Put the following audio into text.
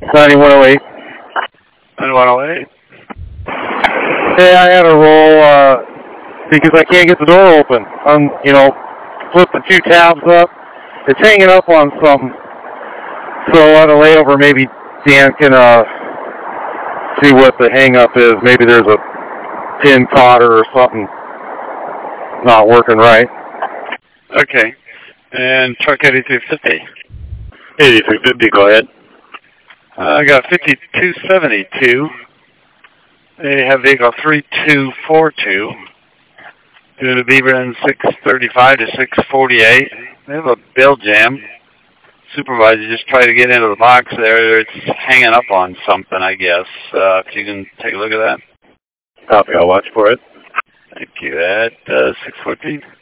9108. 9108. Hey, I had a roll because I can't get the door open. Flip the two tabs up. It's hanging up on something. So on a layover, maybe Dan can see what the hang up is. Maybe there's a pin cotter or something not working right. Okay. And truck 8350. 8350, go ahead. I got 5272. They have vehicle 3242. Doing a Beaverton 635 to 648. They have a bill jam. Supervisor just tried to get into the box there. It's hanging up on something, I guess. If you can take a look at that. Copy, I'll watch for it. Thank you. At 614.